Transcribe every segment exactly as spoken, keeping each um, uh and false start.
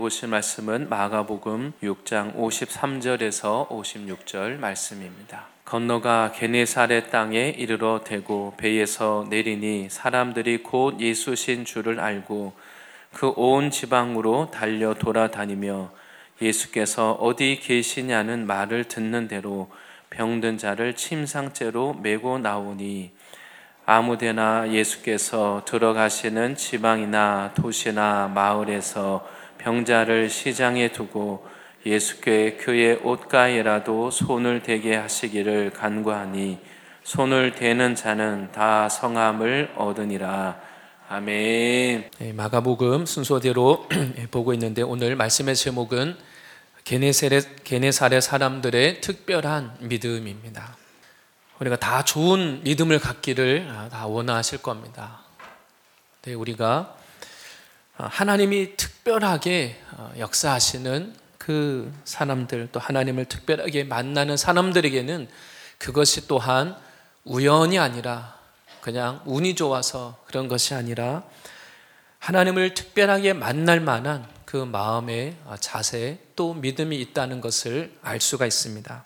읽어보실 말씀은 마가복음 육 장 오십삼 절에서 오십육 절 말씀입니다. 건너가 게네사렛 땅에 이르러 대고 배에서 내리니 사람들이 곧 예수신 줄을 알고 그 온 지방으로 달려 돌아다니며 예수께서 어디 계시냐는 말을 듣는 대로 병든 자를 침상째로 메고 나오니 아무데나 예수께서 들어가시는 지방이나 도시나 마을에서 병자를 시장에 두고 예수께 그의 옷가에라도 손을 대게 하시기를 간구하니 손을 대는 자는 다 성함을 얻으니라. 아멘. 마가복음 순서대로 보고 있는데 오늘 말씀의 제목은 게네사렛, 게네사렛 사람들의 특별한 믿음입니다. 우리가 다 좋은 믿음을 갖기를 다 원하실 겁니다. 네, 우리가 하나님이 특별하게 역사하시는 그 사람들, 또 하나님을 특별하게 만나는 사람들에게는 그것이 또한 우연이 아니라 그냥 운이 좋아서 그런 것이 아니라 하나님을 특별하게 만날 만한 그 마음의 자세 또 믿음이 있다는 것을 알 수가 있습니다.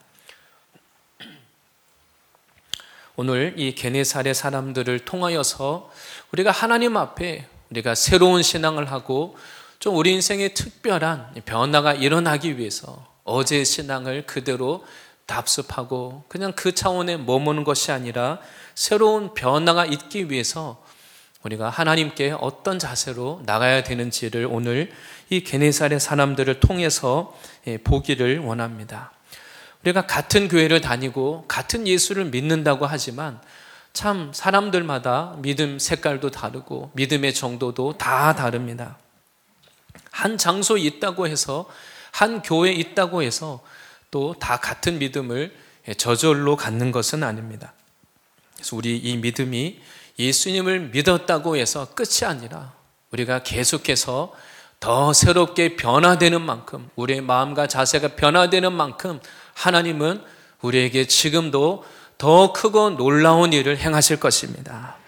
오늘 이 게네사렛 사람들을 통하여서 우리가 하나님 앞에 우리가 새로운 신앙을 하고 좀 우리 인생에 특별한 변화가 일어나기 위해서 어제의 신앙을 그대로 답습하고 그냥 그 차원에 머무는 것이 아니라 새로운 변화가 있기 위해서 우리가 하나님께 어떤 자세로 나가야 되는지를 오늘 이 게네사렛 사람들을 통해서 보기를 원합니다. 우리가 같은 교회를 다니고 같은 예수를 믿는다고 하지만 참 사람들마다 믿음 색깔도 다르고 믿음의 정도도 다 다릅니다. 한 장소에 있다고 해서 한 교회에 있다고 해서 또 다 같은 믿음을 저절로 갖는 것은 아닙니다. 그래서 우리 이 믿음이 예수님을 믿었다고 해서 끝이 아니라 우리가 계속해서 더 새롭게 변화되는 만큼 우리의 마음과 자세가 변화되는 만큼 하나님은 우리에게 지금도 더 크고 놀라운 일을 행하실 것입니다.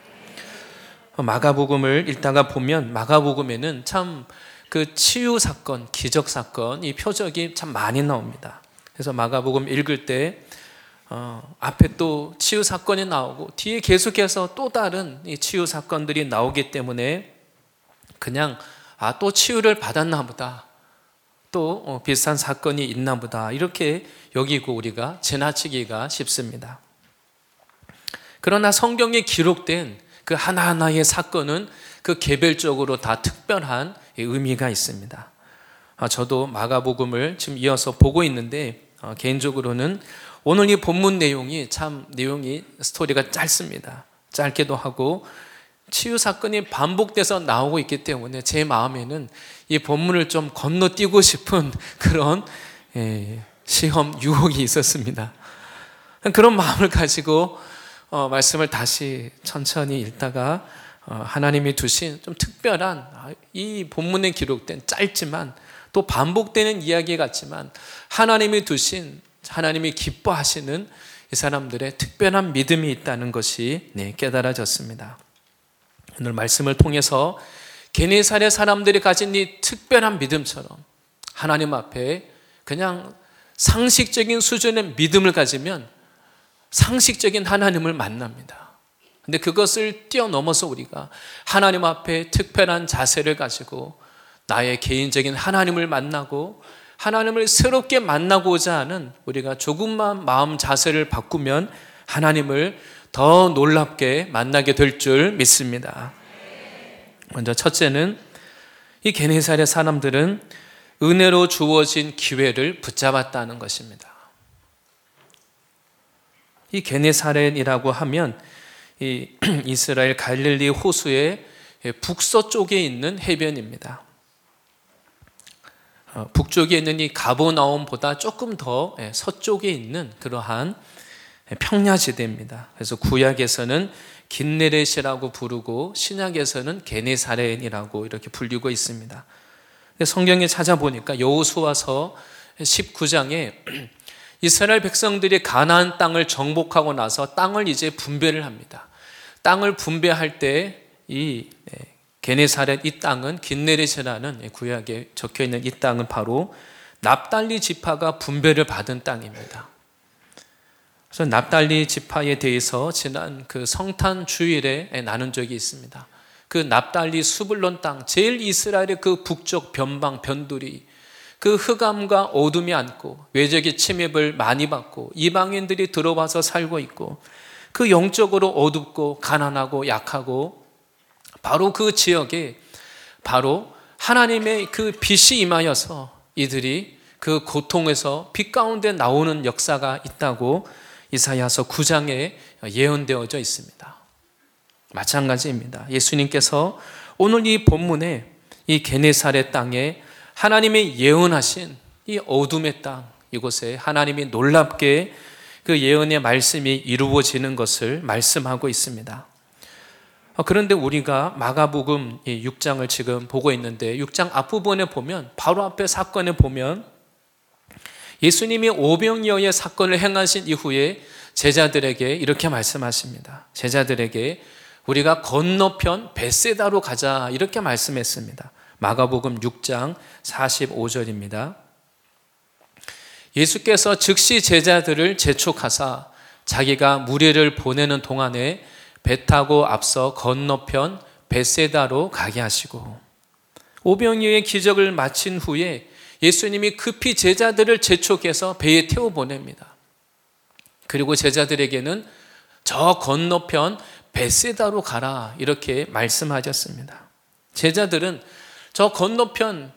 마가복음을 읽다가 보면 마가복음에는 참 그 치유 사건, 기적 사건 이 표적이 참 많이 나옵니다. 그래서 마가복음 읽을 때 어, 앞에 또 치유 사건이 나오고 뒤에 계속해서 또 다른 이 치유 사건들이 나오기 때문에 그냥 아, 또 치유를 받았나 보다, 또 어, 비슷한 사건이 있나 보다 이렇게 여기고 우리가 지나치기가 쉽습니다. 그러나 성경에 기록된 그 하나하나의 사건은 그 개별적으로 다 특별한 의미가 있습니다. 아, 저도 마가복음을 지금 이어서 보고 있는데 어, 개인적으로는 오늘 이 본문 내용이 참 내용이 스토리가 짧습니다. 짧기도 하고 치유 사건이 반복돼서 나오고 있기 때문에 제 마음에는 이 본문을 좀 건너뛰고 싶은 그런 예, 시험 유혹이 있었습니다. 그런 마음을 가지고 어, 말씀을 다시 천천히 읽다가 어, 하나님이 두신 좀 특별한 이 본문에 기록된 짧지만 또 반복되는 이야기 같지만 하나님이 두신 하나님이 기뻐하시는 이 사람들의 특별한 믿음이 있다는 것이 네, 깨달아졌습니다. 오늘 말씀을 통해서 게네사렛 사람들이 가진 이 특별한 믿음처럼 하나님 앞에 그냥 상식적인 수준의 믿음을 가지면 상식적인 하나님을 만납니다. 근데 그것을 뛰어넘어서 우리가 하나님 앞에 특별한 자세를 가지고 나의 개인적인 하나님을 만나고 하나님을 새롭게 만나고자 하는 우리가 조금만 마음 자세를 바꾸면 하나님을 더 놀랍게 만나게 될 줄 믿습니다. 먼저 첫째는 이 게네사렛 사람들은 은혜로 주어진 기회를 붙잡았다는 것입니다. 이 게네사렛이라고 하면 이 이스라엘 갈릴리 호수의 북서쪽에 있는 해변입니다. 북쪽에 있는 이 가버나움보다 조금 더 서쪽에 있는 그러한 평야지대입니다. 그래서 구약에서는 긴네렛이라고 부르고 신약에서는 게네사렛이라고 이렇게 불리고 있습니다. 성경에 찾아보니까 여호수아서 십구 장에 이스라엘 백성들이 가나안 땅을 정복하고 나서 땅을 이제 분배를 합니다. 땅을 분배할 때 이 게네사렛 이 땅은 긴네렛이라는 구약에 적혀 있는 이 땅은 바로 납달리 지파가 분배를 받은 땅입니다. 그래서 납달리 지파에 대해서 지난 그 성탄 주일에 나눈 적이 있습니다. 그 납달리 수블론 땅, 제일 이스라엘의 그 북쪽 변방 변두리, 그 흑암과 어둠이 앉고 외적의 침입을 많이 받고 이방인들이 들어와서 살고 있고 그 영적으로 어둡고 가난하고 약하고 바로 그 지역에 바로 하나님의 그 빛이 임하여서 이들이 그 고통에서 빛 가운데 나오는 역사가 있다고 이사야서 구 장에 예언되어져 있습니다. 마찬가지입니다. 예수님께서 오늘 이 본문에 이 게네사렛 땅에 하나님이 예언하신 이 어둠의 땅, 이곳에 하나님이 놀랍게 그 예언의 말씀이 이루어지는 것을 말씀하고 있습니다. 그런데 우리가 마가복음 육 장을 지금 보고 있는데 육 장 앞부분에 보면 바로 앞에 사건에 보면 예수님이 오병이어의 사건을 행하신 이후에 제자들에게 이렇게 말씀하십니다. 제자들에게 우리가 건너편 벳세다로 가자 이렇게 말씀했습니다. 마가복음 육 장 사십오 절입니다. 예수께서 즉시 제자들을 재촉하사 자기가 무리를 보내는 동안에 배 타고 앞서 건너편 벳세다로 가게 하시고, 오병이어의 기적을 마친 후에 예수님이 급히 제자들을 재촉해서 배에 태워 보냅니다. 그리고 제자들에게는 저 건너편 벳세다로 가라 이렇게 말씀하셨습니다. 제자들은 저 건너편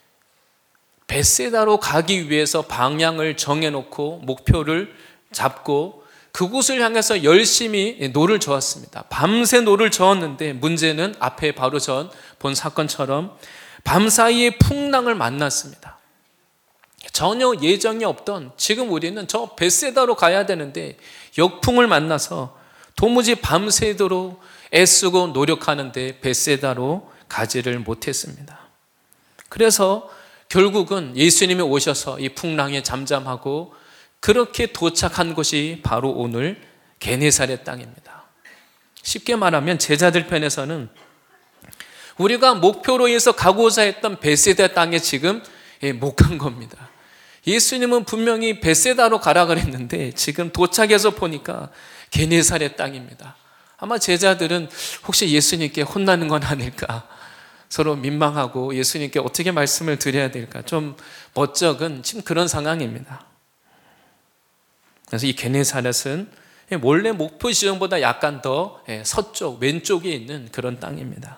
벳세다로 가기 위해서 방향을 정해놓고 목표를 잡고 그곳을 향해서 열심히 노를 저었습니다. 밤새 노를 저었는데 문제는 앞에 바로 전 본 사건처럼 밤사이에 풍랑을 만났습니다. 전혀 예정이 없던, 지금 우리는 저 벳세다로 가야 되는데 역풍을 만나서 도무지 밤새도록 애쓰고 노력하는데 벳세다로 가지를 못했습니다. 그래서 결국은 예수님이 오셔서 이 풍랑에 잠잠하고 그렇게 도착한 곳이 바로 오늘 게네사렛 땅입니다. 쉽게 말하면 제자들 편에서는 우리가 목표로 해서 가고자 했던 벳세다 땅에 지금 못 간 겁니다. 예수님은 분명히 벳세다로 가라 그랬는데 지금 도착해서 보니까 게네사렛 땅입니다. 아마 제자들은 혹시 예수님께 혼나는 건 아닐까, 서로 민망하고 예수님께 어떻게 말씀을 드려야 될까, 좀 멋쩍은 지금 그런 상황입니다. 그래서 이 게네사렛은 원래 목표 지점보다 약간 더 서쪽 왼쪽에 있는 그런 땅입니다.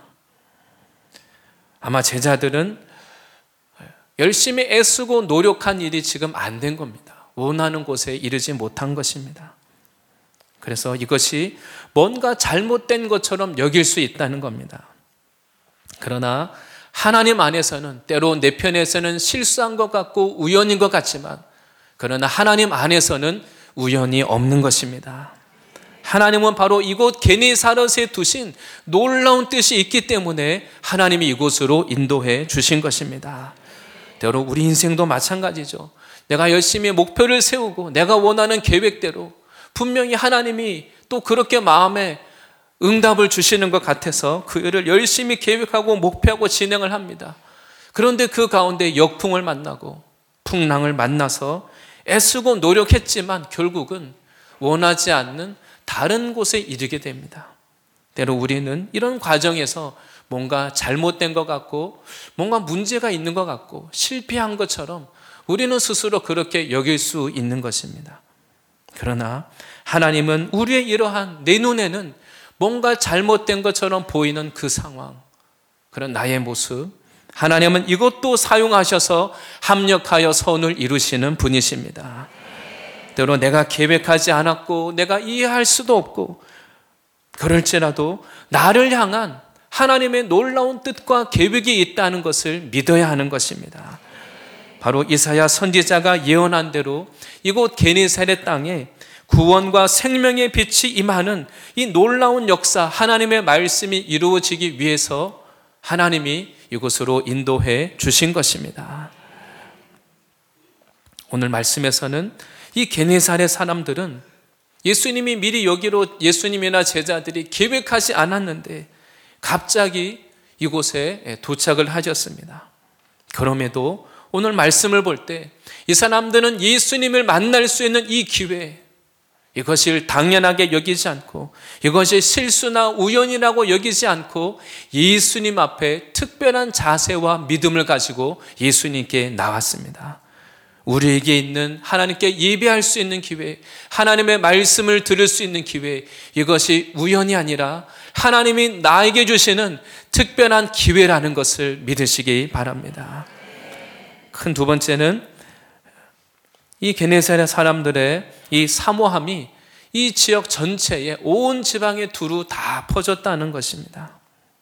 아마 제자들은 열심히 애쓰고 노력한 일이 지금 안 된 겁니다. 원하는 곳에 이르지 못한 것입니다. 그래서 이것이 뭔가 잘못된 것처럼 여길 수 있다는 겁니다. 그러나 하나님 안에서는 때로 내 편에서는 실수한 것 같고 우연인 것 같지만, 그러나 하나님 안에서는 우연이 없는 것입니다. 하나님은 바로 이곳 게네사렛에 두신 놀라운 뜻이 있기 때문에 하나님이 이곳으로 인도해 주신 것입니다. 때로 우리 인생도 마찬가지죠. 내가 열심히 목표를 세우고 내가 원하는 계획대로 분명히 하나님이 또 그렇게 마음에 응답을 주시는 것 같아서 그 일을 열심히 계획하고 목표하고 진행을 합니다. 그런데 그 가운데 역풍을 만나고 풍랑을 만나서 애쓰고 노력했지만 결국은 원하지 않는 다른 곳에 이르게 됩니다. 때로 우리는 이런 과정에서 뭔가 잘못된 것 같고 뭔가 문제가 있는 것 같고 실패한 것처럼 우리는 스스로 그렇게 여길 수 있는 것입니다. 그러나 하나님은 우리의 이러한 내 눈에는 뭔가 잘못된 것처럼 보이는 그 상황, 그런 나의 모습, 하나님은 이것도 사용하셔서 합력하여 선을 이루시는 분이십니다. 때로 내가 계획하지 않았고 내가 이해할 수도 없고 그럴지라도 나를 향한 하나님의 놀라운 뜻과 계획이 있다는 것을 믿어야 하는 것입니다. 바로 이사야 선지자가 예언한 대로 이곳 게네사렛 땅에 구원과 생명의 빛이 임하는 이 놀라운 역사, 하나님의 말씀이 이루어지기 위해서 하나님이 이곳으로 인도해 주신 것입니다. 오늘 말씀에서는 이 게네사렛 사람들은 예수님이 미리 여기로 예수님이나 제자들이 계획하지 않았는데 갑자기 이곳에 도착을 하셨습니다. 그럼에도 오늘 말씀을 볼 때 이 사람들은 예수님을 만날 수 있는 이 기회, 이것을 당연하게 여기지 않고 이것이 실수나 우연이라고 여기지 않고 예수님 앞에 특별한 자세와 믿음을 가지고 예수님께 나왔습니다. 우리에게 있는 하나님께 예배할 수 있는 기회, 하나님의 말씀을 들을 수 있는 기회, 이것이 우연이 아니라 하나님이 나에게 주시는 특별한 기회라는 것을 믿으시기 바랍니다. 큰 두 번째는 이 게네사렛 사람들의 이 사모함이 이 지역 전체에 온 지방에 두루 다 퍼졌다는 것입니다.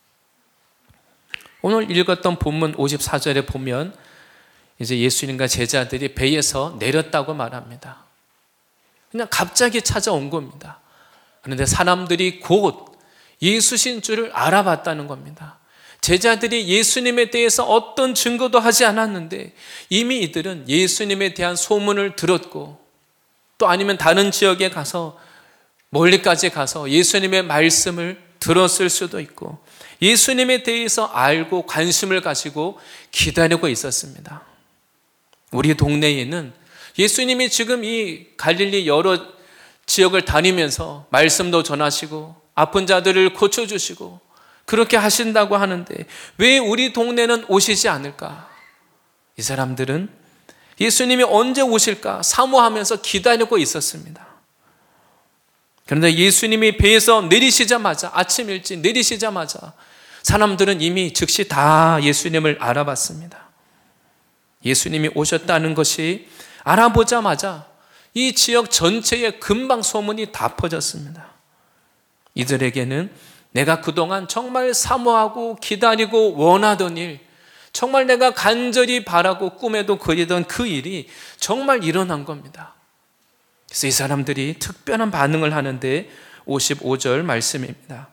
오늘 읽었던 본문 오십사 절에 보면 이제 예수님과 제자들이 배에서 내렸다고 말합니다. 그냥 갑자기 찾아온 겁니다. 그런데 사람들이 곧 예수신 줄을 알아봤다는 겁니다. 제자들이 예수님에 대해서 어떤 증거도 하지 않았는데 이미 이들은 예수님에 대한 소문을 들었고 또 아니면 다른 지역에 가서 멀리까지 가서 예수님의 말씀을 들었을 수도 있고 예수님에 대해서 알고 관심을 가지고 기다리고 있었습니다. 우리 동네에는 예수님이 지금 이 갈릴리 여러 지역을 다니면서 말씀도 전하시고 아픈 자들을 고쳐주시고 그렇게 하신다고 하는데 왜 우리 동네는 오시지 않을까? 이 사람들은 예수님이 언제 오실까 사모하면서 기다리고 있었습니다. 그런데 예수님이 배에서 내리시자마자 아침 일찍 내리시자마자 사람들은 이미 즉시 다 예수님을 알아봤습니다. 예수님이 오셨다는 것이 알아보자마자 이 지역 전체에 금방 소문이 다 퍼졌습니다. 이들에게는 내가 그동안 정말 사모하고 기다리고 원하던 일, 정말 내가 간절히 바라고 꿈에도 그리던 그 일이 정말 일어난 겁니다. 그래서 이 사람들이 특별한 반응을 하는데 오십오 절 말씀입니다.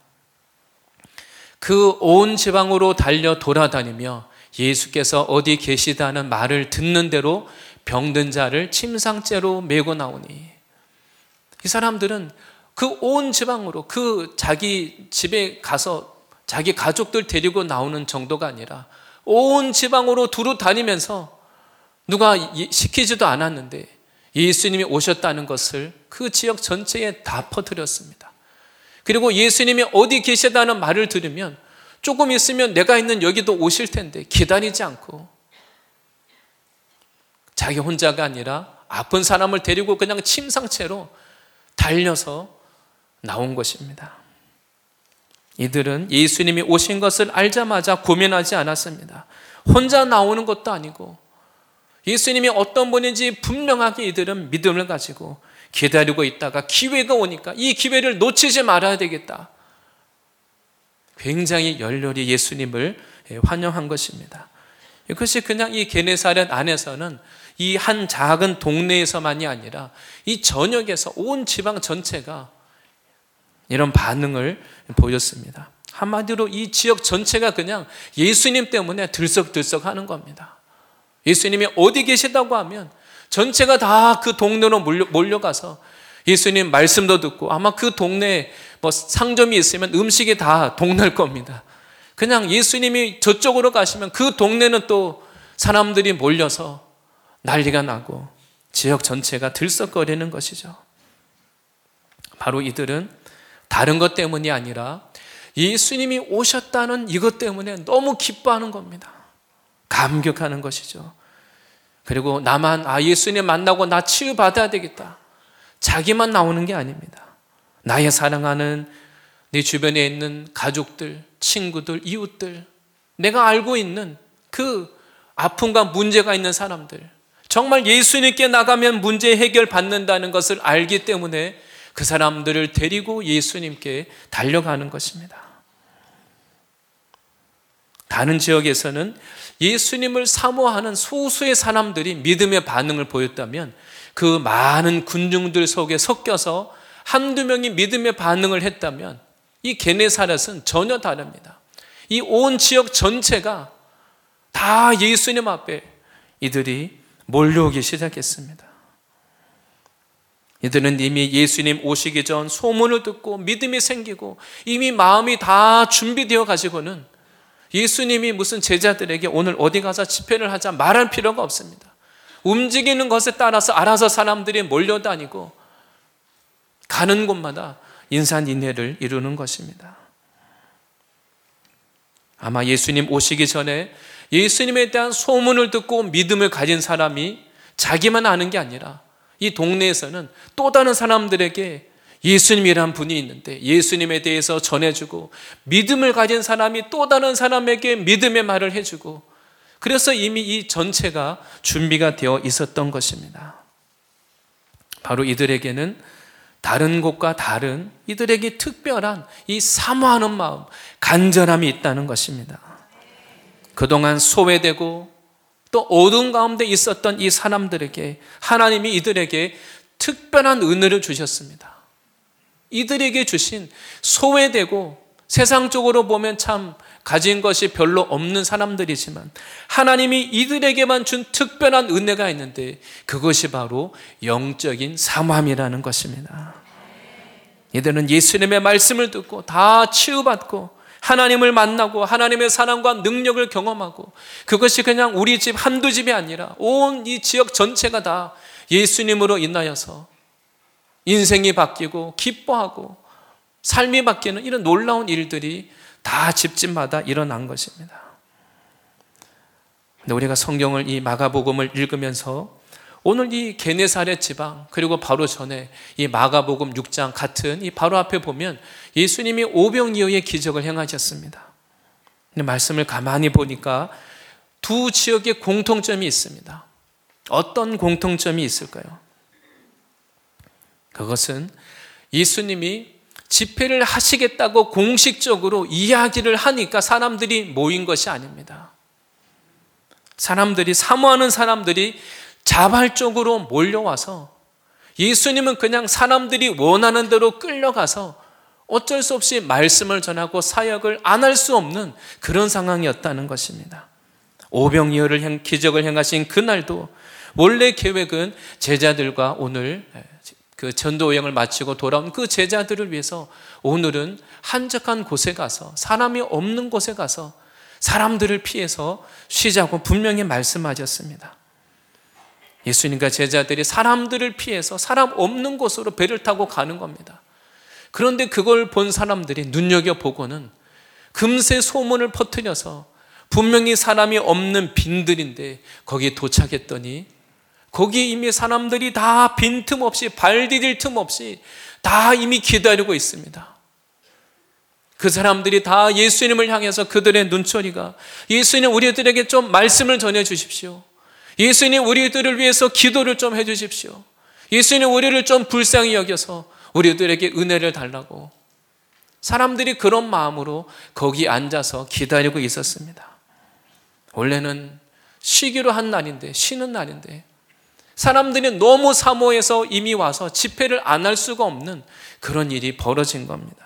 그 온 지방으로 달려 돌아다니며 예수께서 어디 계시다는 말을 듣는 대로 병든 자를 침상째로 메고 나오니, 이 사람들은 그 온 지방으로 그 자기 집에 가서 자기 가족들 데리고 나오는 정도가 아니라 온 지방으로 두루 다니면서 누가 시키지도 않았는데 예수님이 오셨다는 것을 그 지역 전체에 다 퍼뜨렸습니다. 그리고 예수님이 어디 계시다는 말을 들으면 조금 있으면 내가 있는 여기도 오실 텐데 기다리지 않고 자기 혼자가 아니라 아픈 사람을 데리고 그냥 침상채로 달려서 나온 것입니다. 이들은 예수님이 오신 것을 알자마자 고민하지 않았습니다. 혼자 나오는 것도 아니고 예수님이 어떤 분인지 분명하게 이들은 믿음을 가지고 기다리고 있다가 기회가 오니까 이 기회를 놓치지 말아야 되겠다. 굉장히 열렬히 예수님을 환영한 것입니다. 이것이 그냥 이 게네사렛 안에서는 이 한 작은 동네에서만이 아니라 이 전역에서 온 지방 전체가 이런 반응을 보였습니다. 한마디로 이 지역 전체가 그냥 예수님 때문에 들썩들썩 하는 겁니다. 예수님이 어디 계시다고 하면 전체가 다 그 동네로 몰려, 몰려가서 예수님 말씀도 듣고 아마 그 동네에 뭐 상점이 있으면 음식이 다 동날 겁니다. 그냥 예수님이 저쪽으로 가시면 그 동네는 또 사람들이 몰려서 난리가 나고 지역 전체가 들썩거리는 것이죠. 바로 이들은 다른 것 때문이 아니라 예수님이 오셨다는 이것 때문에 너무 기뻐하는 겁니다. 감격하는 것이죠. 그리고 나만 아 예수님 만나고 나 치유받아야 되겠다. 자기만 나오는 게 아닙니다. 나의 사랑하는 내 주변에 있는 가족들, 친구들, 이웃들, 내가 알고 있는 그 아픔과 문제가 있는 사람들, 정말 예수님께 나가면 문제 해결받는다는 것을 알기 때문에 그 사람들을 데리고 예수님께 달려가는 것입니다. 다른 지역에서는 예수님을 사모하는 소수의 사람들이 믿음의 반응을 보였다면 그 많은 군중들 속에 섞여서 한두 명이 믿음의 반응을 했다면 이 게네사렛은 전혀 다릅니다. 이 온 지역 전체가 다 예수님 앞에 이들이 몰려오기 시작했습니다. 이들은 이미 예수님 오시기 전 소문을 듣고 믿음이 생기고 이미 마음이 다 준비되어 가지고는 예수님이 무슨 제자들에게 오늘 어디 가서 집회를 하자 말할 필요가 없습니다. 움직이는 것에 따라서 알아서 사람들이 몰려다니고 가는 곳마다 인산인해를 이루는 것입니다. 아마 예수님 오시기 전에 예수님에 대한 소문을 듣고 믿음을 가진 사람이 자기만 아는 게 아니라 이 동네에서는 또 다른 사람들에게 예수님이란 분이 있는데 예수님에 대해서 전해주고, 믿음을 가진 사람이 또 다른 사람에게 믿음의 말을 해주고, 그래서 이미 이 전체가 준비가 되어 있었던 것입니다. 바로 이들에게는 다른 곳과 다른, 이들에게 특별한 이 사모하는 마음, 간절함이 있다는 것입니다. 그동안 소외되고 또 어두운 가운데 있었던 이 사람들에게 하나님이 이들에게 특별한 은혜를 주셨습니다. 이들에게 주신 소외되고 세상적으로 보면 참 가진 것이 별로 없는 사람들이지만 하나님이 이들에게만 준 특별한 은혜가 있는데, 그것이 바로 영적인 사모함이라는 것입니다. 이들은 예수님의 말씀을 듣고 다 치유받고 하나님을 만나고 하나님의 사랑과 능력을 경험하고, 그것이 그냥 우리 집 한두 집이 아니라 온 이 지역 전체가 다 예수님으로 인하여서 인생이 바뀌고 기뻐하고 삶이 바뀌는 이런 놀라운 일들이 다 집집마다 일어난 것입니다. 근데 우리가 성경을, 이 마가복음을 읽으면서 오늘 이 게네사렛 지방, 그리고 바로 전에 이 마가복음 육 장 같은 이 바로 앞에 보면 예수님이 오병이어의 기적을 행하셨습니다. 근데 말씀을 가만히 보니까 두 지역에 공통점이 있습니다. 어떤 공통점이 있을까요? 그것은 예수님이 집회를 하시겠다고 공식적으로 이야기를 하니까 사람들이 모인 것이 아닙니다. 사람들이, 사모하는 사람들이 자발적으로 몰려와서 예수님은 그냥 사람들이 원하는 대로 끌려가서 어쩔 수 없이 말씀을 전하고 사역을 안 할 수 없는 그런 상황이었다는 것입니다. 오병이어를 기적을 행하신 그날도 원래 계획은 제자들과 오늘 그 전도 여행을 마치고 돌아온 그 제자들을 위해서 오늘은 한적한 곳에 가서, 사람이 없는 곳에 가서 사람들을 피해서 쉬자고 분명히 말씀하셨습니다. 예수님과 제자들이 사람들을 피해서 사람 없는 곳으로 배를 타고 가는 겁니다. 그런데 그걸 본 사람들이 눈여겨보고는 금세 소문을 퍼뜨려서 분명히 사람이 없는 빈들인데 거기에 도착했더니 거기에 이미 사람들이 다 빈틈없이, 발 디딜 틈 없이 다 이미 기다리고 있습니다. 그 사람들이 다 예수님을 향해서 그들의 눈초리가, 예수님 우리들에게 좀 말씀을 전해 주십시오. 예수님 우리들을 위해서 기도를 좀 해 주십시오. 예수님 우리를 좀 불쌍히 여겨서 우리들에게 은혜를 달라고, 사람들이 그런 마음으로 거기 앉아서 기다리고 있었습니다. 원래는 쉬기로 한 날인데, 쉬는 날인데 사람들이 너무 사모해서 이미 와서 집회를 안 할 수가 없는 그런 일이 벌어진 겁니다.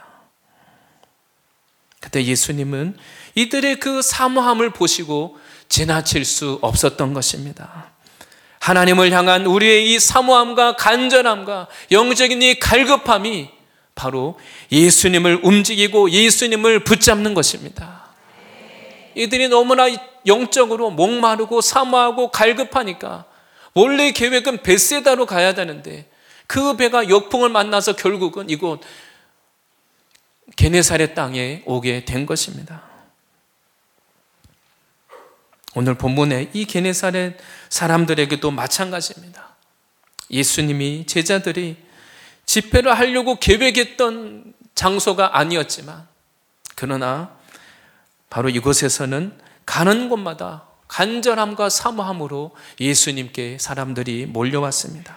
그때 예수님은 이들의 그 사모함을 보시고 지나칠 수 없었던 것입니다. 하나님을 향한 우리의 이 사모함과 간절함과 영적인 이 갈급함이 바로 예수님을 움직이고 예수님을 붙잡는 것입니다. 이들이 너무나 영적으로 목마르고 사모하고 갈급하니까 원래 계획은 벳세다로 가야 되는데 그 배가 역풍을 만나서 결국은 이곳 게네사렛 땅에 오게 된 것입니다. 오늘 본문에 이 게네사렛 사람들에게도 마찬가지입니다. 예수님이, 제자들이 집회를 하려고 계획했던 장소가 아니었지만, 그러나 바로 이곳에서는 가는 곳마다 간절함과 사모함으로 예수님께 사람들이 몰려왔습니다.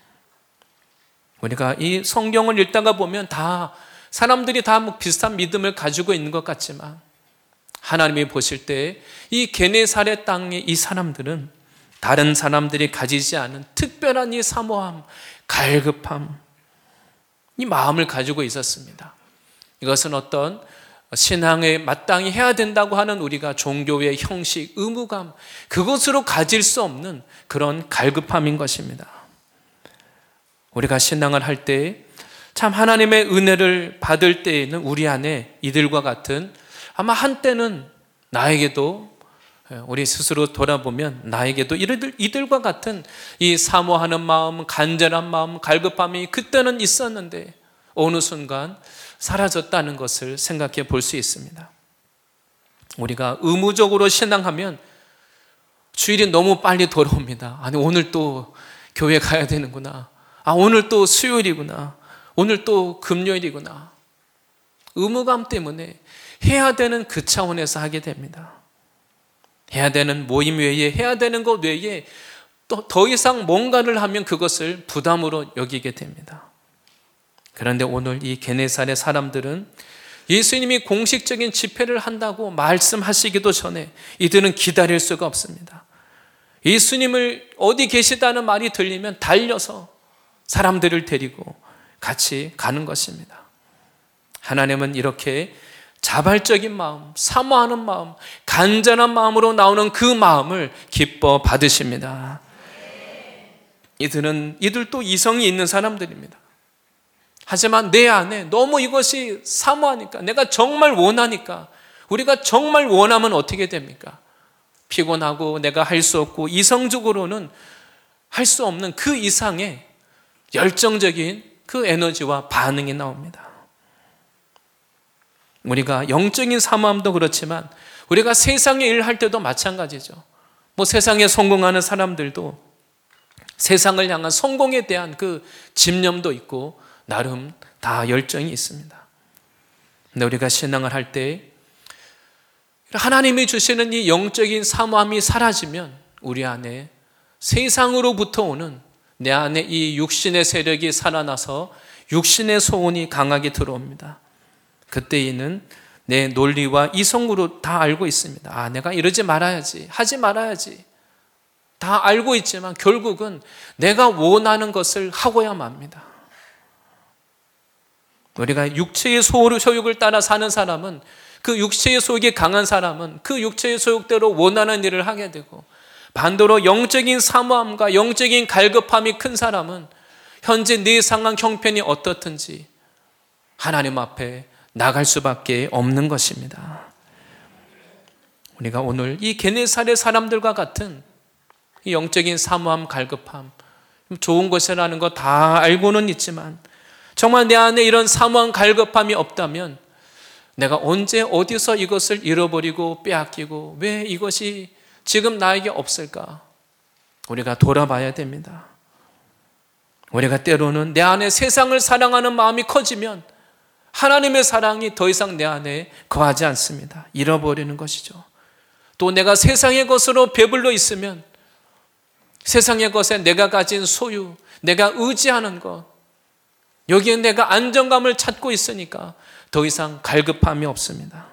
우리가 이 성경을 읽다가 보면 다 사람들이 다 비슷한 믿음을 가지고 있는 것 같지만 하나님이 보실 때 이 게네사렛 땅의 이 사람들은 다른 사람들이 가지지 않은 특별한 이 사모함, 갈급함, 이 마음을 가지고 있었습니다. 이것은 어떤 신앙에 마땅히 해야 된다고 하는 우리가 종교의 형식, 의무감, 그것으로 가질 수 없는 그런 갈급함인 것입니다. 우리가 신앙을 할 때 참 하나님의 은혜를 받을 때에는 우리 안에 이들과 같은, 아마 한때는 나에게도 우리 스스로 돌아보면 나에게도 이들, 이들과 같은 이 사모하는 마음, 간절한 마음, 갈급함이 그때는 있었는데 어느 순간 사라졌다는 것을 생각해 볼 수 있습니다. 우리가 의무적으로 신앙하면 주일이 너무 빨리 돌아옵니다. 아니 오늘 또 교회 가야 되는구나. 아 오늘 또 수요일이구나. 오늘 또 금요일이구나. 의무감 때문에 해야 되는 그 차원에서 하게 됩니다. 해야 되는 모임 외에, 해야 되는 것 외에 또 더 이상 뭔가를 하면 그것을 부담으로 여기게 됩니다. 그런데 오늘 이 게네사렛 사람들은 예수님이 공식적인 집회를 한다고 말씀하시기도 전에 이들은 기다릴 수가 없습니다. 예수님을 어디 계시다는 말이 들리면 달려서 사람들을 데리고 같이 가는 것입니다. 하나님은 이렇게 자발적인 마음, 사모하는 마음, 간절한 마음으로 나오는 그 마음을 기뻐 받으십니다. 이들은 이들도 이성이 있는 사람들입니다. 하지만 내 안에 너무 이것이 사모하니까, 내가 정말 원하니까, 우리가 정말 원하면 어떻게 됩니까? 피곤하고 내가 할 수 없고 이성적으로는 할 수 없는 그 이상의 열정적인 그 에너지와 반응이 나옵니다. 우리가 영적인 사모함도 그렇지만 우리가 세상의 일을 할 때도 마찬가지죠. 뭐 세상에 성공하는 사람들도 세상을 향한 성공에 대한 그 집념도 있고 나름 다 열정이 있습니다. 근데 우리가 신앙을 할 때 하나님이 주시는 이 영적인 사모함이 사라지면 우리 안에 세상으로부터 오는 내 안에 이 육신의 세력이 살아나서 육신의 소원이 강하게 들어옵니다. 그때에는 내 논리와 이성으로 다 알고 있습니다. 아, 내가 이러지 말아야지, 하지 말아야지. 다 알고 있지만 결국은 내가 원하는 것을 하고야 맙니다. 우리가 육체의 소욕을 따라 사는 사람은, 그 육체의 소욕이 강한 사람은 그 육체의 소욕대로 원하는 일을 하게 되고, 반대로 영적인 사모함과 영적인 갈급함이 큰 사람은 현재 내 상황 형편이 어떻든지 하나님 앞에 나갈 수밖에 없는 것입니다. 우리가 오늘 이 게네사렛 사람들과 같은 이 영적인 사모함, 갈급함, 좋은 것이라는 거 다 알고는 있지만 정말 내 안에 이런 사모함, 갈급함이 없다면 내가 언제 어디서 이것을 잃어버리고 빼앗기고 왜 이것이 지금 나에게 없을까? 우리가 돌아봐야 됩니다. 우리가 때로는 내 안에 세상을 사랑하는 마음이 커지면 하나님의 사랑이 더 이상 내 안에 거하지 않습니다. 잃어버리는 것이죠. 또 내가 세상의 것으로 배불러 있으면 세상의 것에 내가 가진 소유, 내가 의지하는 것, 여기에 내가 안정감을 찾고 있으니까 더 이상 갈급함이 없습니다.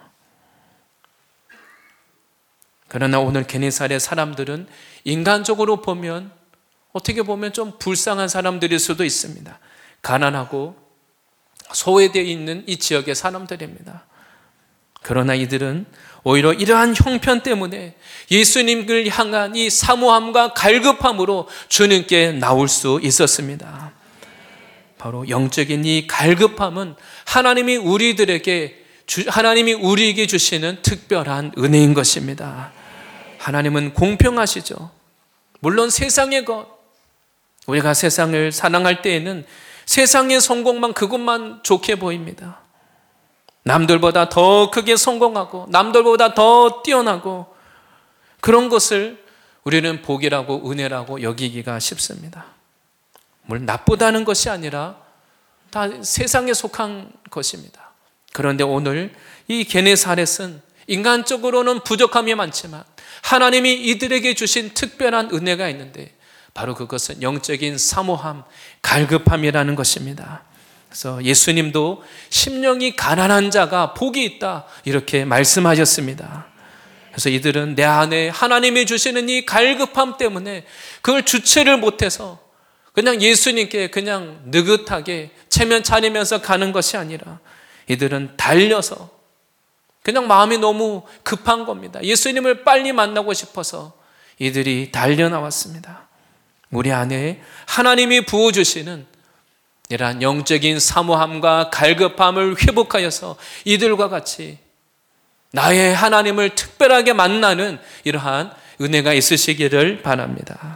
그러나 오늘 게네사렛 사람들은 인간적으로 보면 어떻게 보면 좀 불쌍한 사람들일 수도 있습니다. 가난하고 소외되어 있는 이 지역의 사람들입니다. 그러나 이들은 오히려 이러한 형편 때문에 예수님을 향한 이 사모함과 갈급함으로 주님께 나올 수 있었습니다. 바로 영적인 이 갈급함은 하나님이 우리들에게 하나님이 우리에게 주시는 특별한 은혜인 것입니다. 하나님은 공평하시죠. 물론 세상의 것, 우리가 세상을 사랑할 때에는 세상의 성공만, 그것만 좋게 보입니다. 남들보다 더 크게 성공하고 남들보다 더 뛰어나고 그런 것을 우리는 복이라고 은혜라고 여기기가 쉽습니다. 물론 나쁘다는 것이 아니라 다 세상에 속한 것입니다. 그런데 오늘 이 게네사렛은 인간적으로는 부족함이 많지만 하나님이 이들에게 주신 특별한 은혜가 있는데 바로 그것은 영적인 사모함, 갈급함이라는 것입니다. 그래서 예수님도 심령이 가난한 자가 복이 있다 이렇게 말씀하셨습니다. 그래서 이들은 내 안에 하나님이 주시는 이 갈급함 때문에 그걸 주체를 못해서 그냥 예수님께 그냥 느긋하게 체면 차리면서 가는 것이 아니라 이들은 달려서 그냥 마음이 너무 급한 겁니다. 예수님을 빨리 만나고 싶어서 이들이 달려나왔습니다. 우리 안에 하나님이 부어주시는 이러한 영적인 사모함과 갈급함을 회복하여서 이들과 같이 나의 하나님을 특별하게 만나는 이러한 은혜가 있으시기를 바랍니다.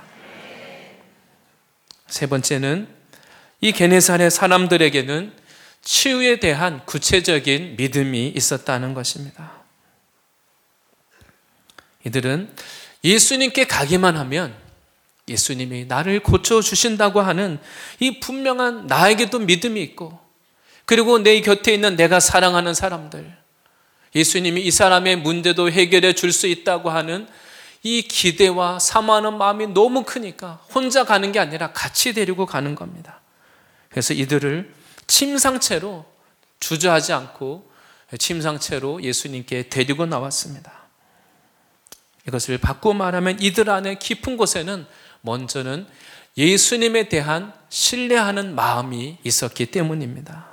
세 번째는 이 게네사렛 사람들에게는 치유에 대한 구체적인 믿음이 있었다는 것입니다. 이들은 예수님께 가기만 하면 예수님이 나를 고쳐주신다고 하는 이 분명한 나에게도 믿음이 있고, 그리고 내 곁에 있는 내가 사랑하는 사람들, 예수님이 이 사람의 문제도 해결해 줄 수 있다고 하는 이 기대와 사모하는 마음이 너무 크니까 혼자 가는 게 아니라 같이 데리고 가는 겁니다. 그래서 이들을 침상채로, 주저하지 않고 침상채로 예수님께 데리고 나왔습니다. 이것을 바꾸어 말하면 이들 안에 깊은 곳에는 먼저는 예수님에 대한 신뢰하는 마음이 있었기 때문입니다.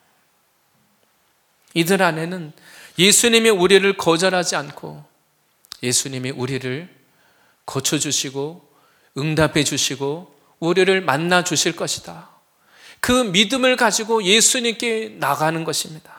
이들 안에는 예수님이 우리를 거절하지 않고 예수님이 우리를 고쳐주시고 응답해 주시고 우리를 만나 주실 것이다, 그 믿음을 가지고 예수님께 나가는 것입니다.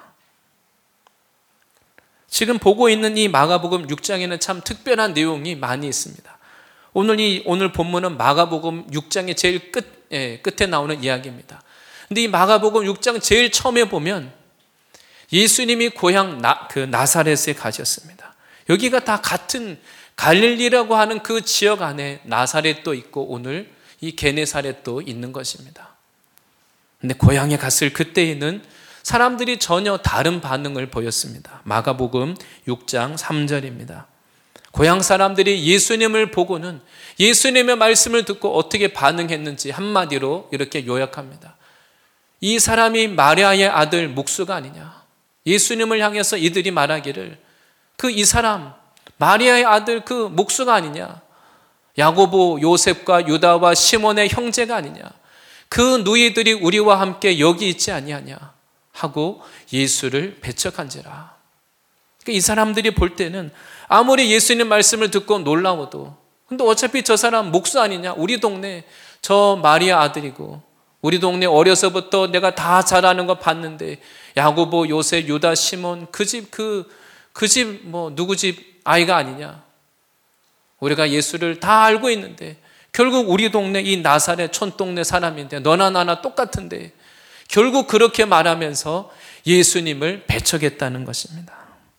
지금 보고 있는 이 마가복음 육 장에는 참 특별한 내용이 많이 있습니다. 오늘 이 오늘 본문은 마가복음 육 장의 제일 끝, 예, 끝에 나오는 이야기입니다. 근데 이 마가복음 육 장 제일 처음에 보면 예수님이 고향 나, 그 나사렛에 가셨습니다. 여기가 다 같은 갈릴리라고 하는 그 지역 안에 나사렛도 있고 오늘 이 게네사렛도 있는 것입니다. 근데 고향에 갔을 그때에는 사람들이 전혀 다른 반응을 보였습니다. 마가복음 육 장 삼 절입니다. 고향 사람들이 예수님을 보고는 예수님의 말씀을 듣고 어떻게 반응했는지 한마디로 이렇게 요약합니다. 이 사람이 마리아의 아들 목수가 아니냐. 예수님을 향해서 이들이 말하기를 그 이 사람 마리아의 아들 그 목수가 아니냐, 야고보, 요셉과 유다와 시몬의 형제가 아니냐, 그 누이들이 우리와 함께 여기 있지 아니하냐 하고 예수를 배척한지라. 이 사람들이 볼 때는 아무리 예수님 말씀을 듣고 놀라워도, 근데 어차피 저 사람 목수 아니냐, 우리 동네 저 마리아 아들이고 우리 동네 어려서부터 내가 다 잘하는 거 봤는데 야고보, 요셉, 유다, 시몬 그 집 그 그 집 뭐 누구 집 아이가 아니냐, 우리가 예수를 다 알고 있는데 결국 우리 동네 이 나사렛 촌동네 사람인데 너나 나나 똑같은데, 결국 그렇게 말하면서 예수님을 배척했다는 것입니다.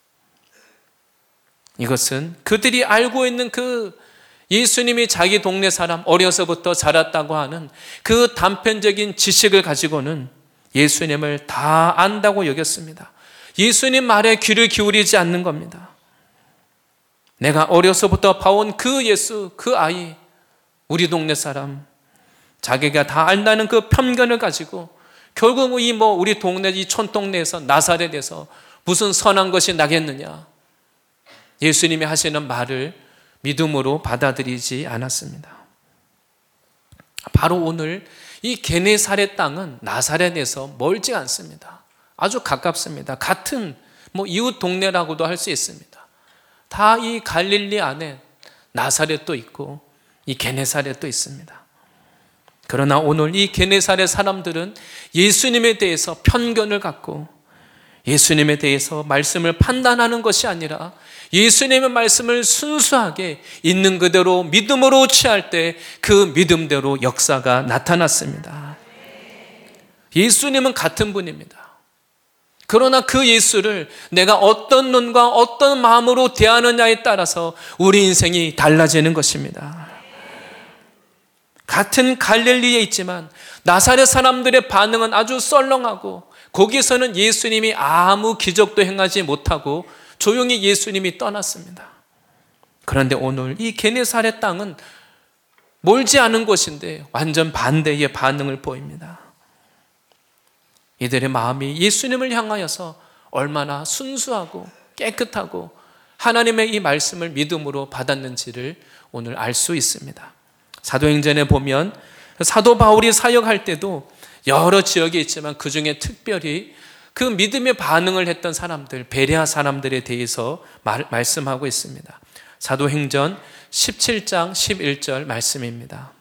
이것은 그들이 알고 있는 그 예수님이 자기 동네 사람, 어려서부터 자랐다고 하는 그 단편적인 지식을 가지고는 예수님을 다 안다고 여겼습니다. 예수님 말에 귀를 기울이지 않는 겁니다. 내가 어려서부터 봐온 그 예수, 그 아이, 우리 동네 사람, 자기가 다 안다는 그 편견을 가지고 결국 이 뭐 우리 동네 이 촌동네에서 나사렛에서 무슨 선한 것이 나겠느냐, 예수님이 하시는 말을 믿음으로 받아들이지 않았습니다. 바로 오늘 이 게네사렛 땅은 나사렛에서 멀지 않습니다. 아주 가깝습니다. 같은 뭐 이웃 동네라고도 할 수 있습니다. 다 이 갈릴리 안에 나사렛도 있고 이 게네사렛도 있습니다. 그러나 오늘 이 게네사렛 사람들은 예수님에 대해서 편견을 갖고 예수님에 대해서 말씀을 판단하는 것이 아니라 예수님의 말씀을 순수하게 있는 그대로 믿음으로 취할 때 그 믿음대로 역사가 나타났습니다. 예수님은 같은 분입니다. 그러나 그 예수를 내가 어떤 눈과 어떤 마음으로 대하느냐에 따라서 우리 인생이 달라지는 것입니다. 같은 갈릴리에 있지만 나사렛 사람들의 반응은 아주 썰렁하고 거기서는 예수님이 아무 기적도 행하지 못하고 조용히 예수님이 떠났습니다. 그런데 오늘 이 게네사렛 땅은 멀지 않은 곳인데 완전 반대의 반응을 보입니다. 이들의 마음이 예수님을 향하여서 얼마나 순수하고 깨끗하고 하나님의 이 말씀을 믿음으로 받았는지를 오늘 알 수 있습니다. 사도행전에 보면 사도 바울이 사역할 때도 여러 지역에 있지만 그 중에 특별히 그 믿음의 반응을 했던 사람들, 베레아 사람들에 대해서 말, 말씀하고 있습니다. 사도행전 십칠 장 십일 절 말씀입니다.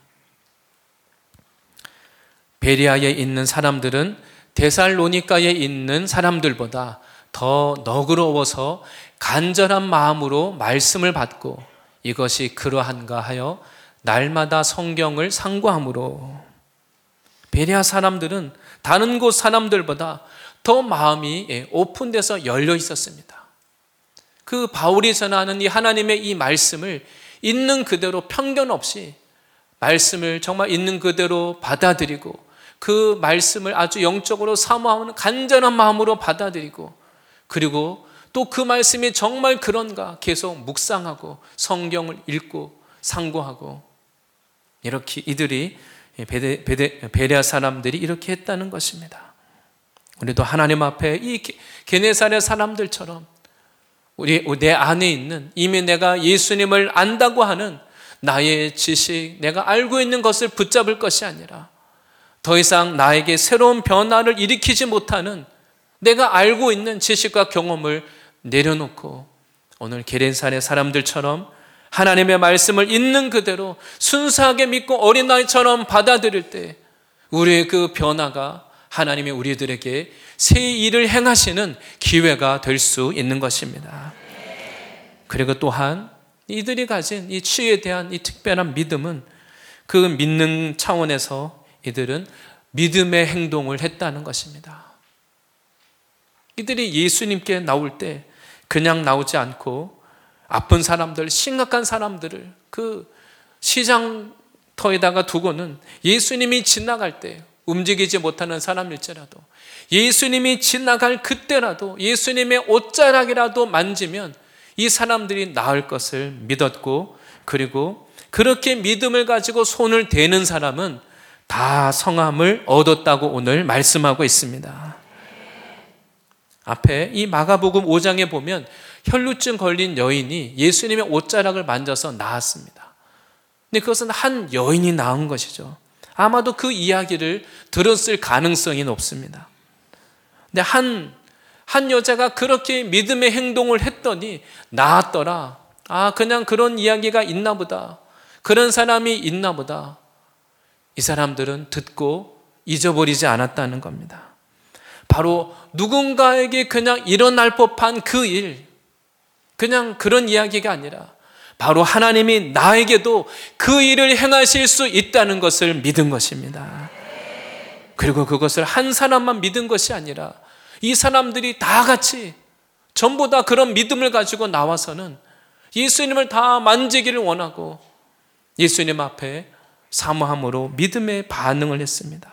베레아에 있는 사람들은 데살로니가에 있는 사람들보다 더 너그러워서 간절한 마음으로 말씀을 받고 이것이 그러한가 하여 날마다 성경을 상고함으로. 베레아 사람들은 다른 곳 사람들보다 더 마음이 오픈돼서 열려 있었습니다. 그 바울이 전하는 이 하나님의 이 말씀을 있는 그대로 편견 없이 말씀을 정말 있는 그대로 받아들이고 그 말씀을 아주 영적으로 사모하는 간절한 마음으로 받아들이고 그리고 또 그 말씀이 정말 그런가 계속 묵상하고 성경을 읽고 상고하고 이렇게 이들이 베데, 베데, 베레아 사람들이 이렇게 했다는 것입니다. 우리도 하나님 앞에 이 게네사렛 사람들처럼 우리 내 안에 있는 이미 내가 예수님을 안다고 하는 나의 지식, 내가 알고 있는 것을 붙잡을 것이 아니라 더 이상 나에게 새로운 변화를 일으키지 못하는 내가 알고 있는 지식과 경험을 내려놓고 오늘 게네사렛 사람들처럼 하나님의 말씀을 있는 그대로 순수하게 믿고 어린아이처럼 받아들일 때 우리의 그 변화가 하나님이 우리들에게 새 일을 행하시는 기회가 될 수 있는 것입니다. 그리고 또한 이들이 가진 이 치유에 대한 이 특별한 믿음은 그 믿는 차원에서 이들은 믿음의 행동을 했다는 것입니다. 이들이 예수님께 나올 때 그냥 나오지 않고 아픈 사람들, 심각한 사람들을 그 시장터에다가 두고는 예수님이 지나갈 때 움직이지 못하는 사람일지라도 예수님이 지나갈 그때라도 예수님의 옷자락이라도 만지면 이 사람들이 나을 것을 믿었고 그리고 그렇게 믿음을 가지고 손을 대는 사람은 다 성함을 얻었다고 오늘 말씀하고 있습니다. 앞에 이 마가복음 오 장에 보면 혈루증 걸린 여인이 예수님의 옷자락을 만져서 나았습니다. 근데 그것은 한 여인이 나은 것이죠. 아마도 그 이야기를 들었을 가능성이 높습니다. 근데 한, 한 여자가 그렇게 믿음의 행동을 했더니 나았더라. 아, 그냥 그런 이야기가 있나 보다. 그런 사람이 있나 보다. 이 사람들은 듣고 잊어버리지 않았다는 겁니다. 바로 누군가에게 그냥 일어날 법한 그 일, 그냥 그런 이야기가 아니라 바로 하나님이 나에게도 그 일을 행하실 수 있다는 것을 믿은 것입니다. 그리고 그것을 한 사람만 믿은 것이 아니라 이 사람들이 다 같이 전부 다 그런 믿음을 가지고 나와서는 예수님을 다 만지기를 원하고 예수님 앞에 사모함으로 믿음의 반응을 했습니다.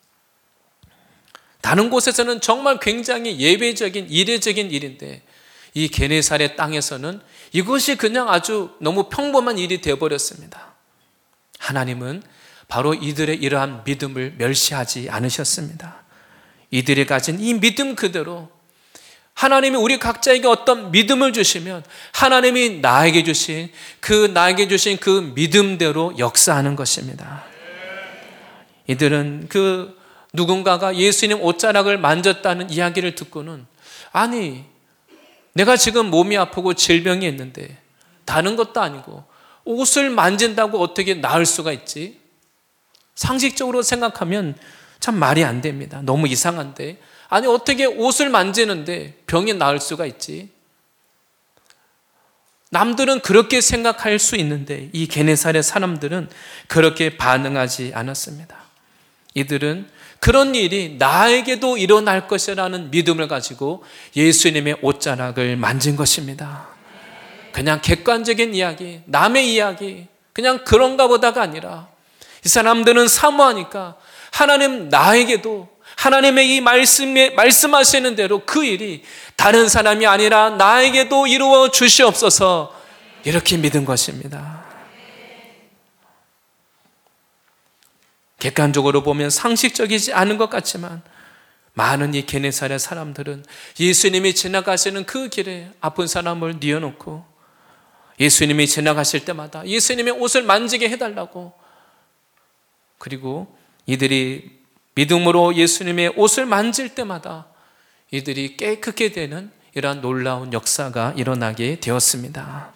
다른 곳에서는 정말 굉장히 예외적인 이례적인 일인데 이 게네사렛 땅에서는 이것이 그냥 아주 너무 평범한 일이 되어버렸습니다. 하나님은 바로 이들의 이러한 믿음을 멸시하지 않으셨습니다. 이들이 가진 이 믿음 그대로 하나님이 우리 각자에게 어떤 믿음을 주시면 하나님이 나에게 주신 그 나에게 주신 그 믿음대로 역사하는 것입니다. 이들은 그 누군가가 예수님 옷자락을 만졌다는 이야기를 듣고는 아니 내가 지금 몸이 아프고 질병이 있는데 다른 것도 아니고 옷을 만진다고 어떻게 나을 수가 있지? 상식적으로 생각하면 참 말이 안 됩니다. 너무 이상한데 아니 어떻게 옷을 만지는데 병이 나을 수가 있지? 남들은 그렇게 생각할 수 있는데 이 게네사렛 사람들은 그렇게 반응하지 않았습니다. 이들은 그런 일이 나에게도 일어날 것이라는 믿음을 가지고 예수님의 옷자락을 만진 것입니다. 그냥 객관적인 이야기, 남의 이야기, 그냥 그런가 보다가 아니라 이 사람들은 사모하니까 하나님 나에게도 하나님의 이 말씀에 말씀하시는 대로 그 일이 다른 사람이 아니라 나에게도 이루어 주시옵소서 이렇게 믿은 것입니다. 객관적으로 보면 상식적이지 않은 것 같지만 많은 이 게네사렛 사람들은 예수님이 지나가시는 그 길에 아픈 사람을 뉘어놓고 예수님이 지나가실 때마다 예수님의 옷을 만지게 해달라고 그리고 이들이 믿음으로 예수님의 옷을 만질 때마다 이들이 깨끗게 되는 이러한 놀라운 역사가 일어나게 되었습니다.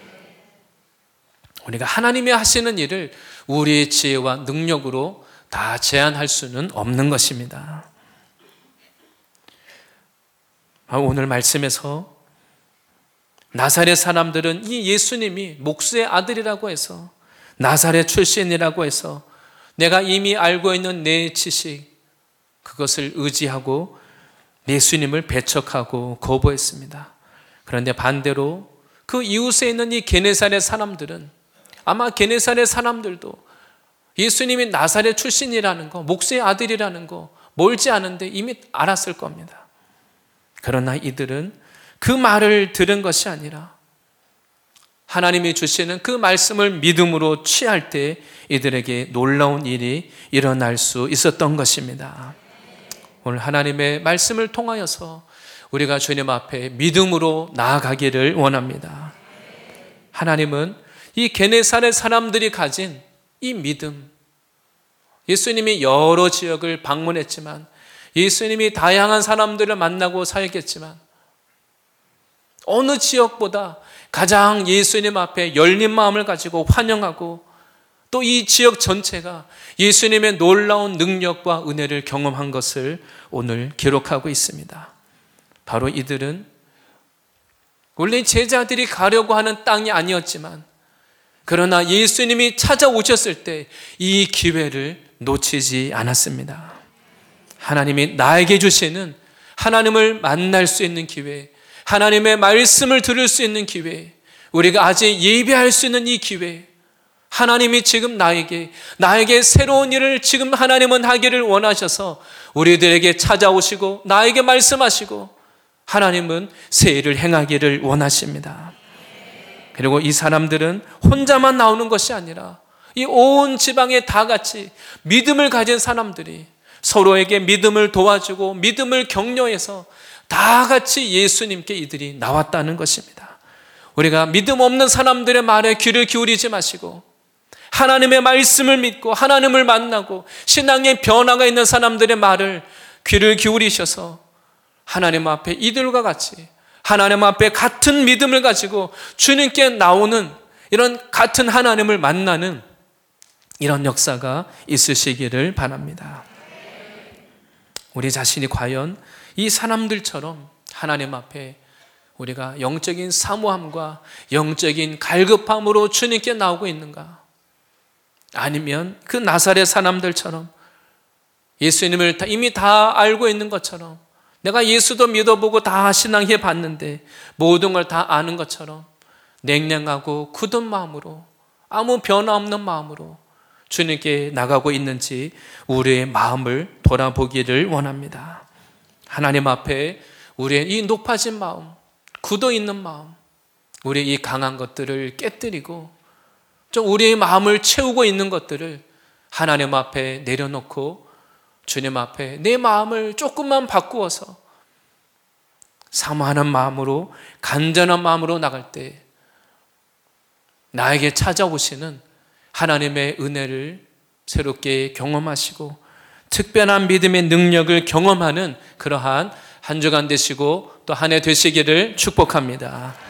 우리가 하나님이 하시는 일을 우리의 지혜와 능력으로 다 제한할 수는 없는 것입니다. 오늘 말씀에서 나사렛 사람들은 이 예수님이 목수의 아들이라고 해서, 나사렛 출신이라고 해서 내가 이미 알고 있는 내 지식, 그것을 의지하고 예수님을 배척하고 거부했습니다. 그런데 반대로 그 이웃에 있는 이 게네사렛 사람들은, 아마 게네사렛 사람들도 예수님이 나사렛 출신이라는 거, 목수의 아들이라는 거 멀지 않은데 이미 알았을 겁니다. 그러나 이들은 그 말을 들은 것이 아니라 하나님이 주시는 그 말씀을 믿음으로 취할 때 이들에게 놀라운 일이 일어날 수 있었던 것입니다. 오늘 하나님의 말씀을 통하여서 우리가 주님 앞에 믿음으로 나아가기를 원합니다. 하나님은 이 게네사렛 사람들이 가진 이 믿음, 예수님이 여러 지역을 방문했지만, 예수님이 다양한 사람들을 만나고 살겠지만, 어느 지역보다 가장 예수님 앞에 열린 마음을 가지고 환영하고, 또 이 지역 전체가 예수님의 놀라운 능력과 은혜를 경험한 것을 오늘 기록하고 있습니다. 바로 이들은 원래 제자들이 가려고 하는 땅이 아니었지만, 그러나 예수님이 찾아오셨을 때 이 기회를 놓치지 않았습니다. 하나님이 나에게 주시는 하나님을 만날 수 있는 기회, 하나님의 말씀을 들을 수 있는 기회, 우리가 아직 예배할 수 있는 이 기회, 하나님이 지금 나에게 나에게 새로운 일을 지금 하나님은 하기를 원하셔서 우리들에게 찾아오시고 나에게 말씀하시고, 하나님은 새 일을 행하기를 원하십니다. 그리고 이 사람들은 혼자만 나오는 것이 아니라 이 온 지방에 다 같이 믿음을 가진 사람들이 서로에게 믿음을 도와주고 믿음을 격려해서 다 같이 예수님께 이들이 나왔다는 것입니다. 우리가 믿음 없는 사람들의 말에 귀를 기울이지 마시고, 하나님의 말씀을 믿고 하나님을 만나고 신앙의 변화가 있는 사람들의 말을 귀를 기울이셔서 하나님 앞에 이들과 같이 하나님 앞에 같은 믿음을 가지고 주님께 나오는 이런 같은 하나님을 만나는 이런 역사가 있으시기를 바랍니다. 우리 자신이 과연 이 사람들처럼 하나님 앞에 우리가 영적인 사모함과 영적인 갈급함으로 주님께 나오고 있는가? 아니면 그 나사렛 사람들처럼 예수님을 이미 다 알고 있는 것처럼, 내가 예수도 믿어보고 다 신앙해 봤는데 모든 걸 다 아는 것처럼 냉랭하고 굳은 마음으로, 아무 변화 없는 마음으로 주님께 나가고 있는지 우리의 마음을 돌아보기를 원합니다. 하나님 앞에 우리의 이 높아진 마음, 굳어 있는 마음, 우리의 이 강한 것들을 깨뜨리고 좀 우리의 마음을 채우고 있는 것들을 하나님 앞에 내려놓고 주님 앞에 내 마음을 조금만 바꾸어서 사모하는 마음으로, 간절한 마음으로 나갈 때 나에게 찾아오시는 하나님의 은혜를 새롭게 경험하시고 특별한 믿음의 능력을 경험하는 그러한 한 주간 되시고 또 한 해 되시기를 축복합니다.